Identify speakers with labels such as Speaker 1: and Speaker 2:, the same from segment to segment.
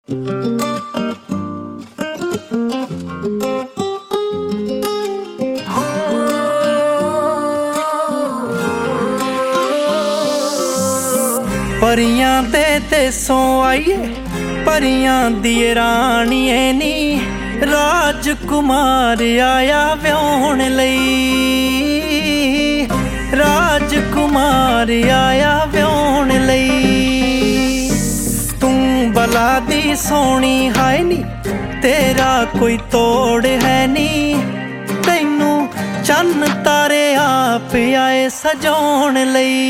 Speaker 1: परियां दे देसों आइए परियां दी राणीए नी राजकुमार आया व्याहण लई राजकुमार आया व्याहण लई। तू बला दी सोहनी हाय नी तेरा कोई तोड़ है नी तैनू चन्न तारे आप आए सजाउण लई।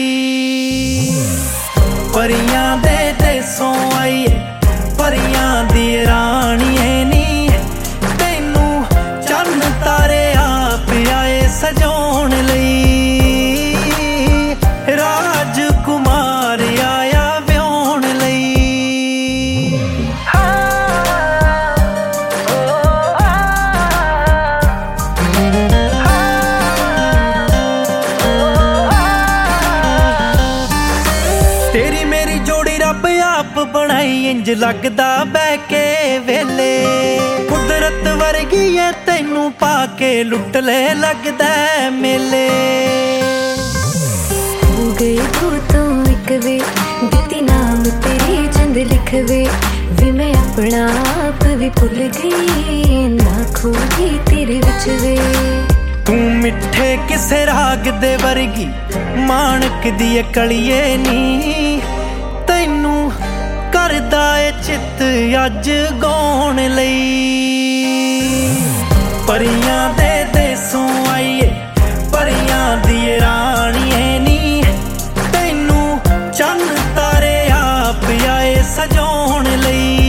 Speaker 1: परियां दे देसों आइए परियां दी राणीए नी तैनू चन्न तारे आप आए सजाउण लई राजकुमार आया व्याहण लई। तेरी मेरी जोड़ी रब आप बनाई इंज लगदा बह के वेले कुदरत वर्गी है तैनू पाके लुट ले लगदा मेले।
Speaker 2: हो गए तू तो एक वे दिती नाम तेरी चंद लिखवे वे मैं अपना आप भी भुल गई ना खो गई तेरे विच वे।
Speaker 1: तू मिठे किसे राग दे वर्गी माणक दी कलिए नी तैनू करदा ए चित अज गाउण लई। परियां दे देसों आइए परियां दी राणीए नी तैनू चन्न तारे आप आए सजाउण लई।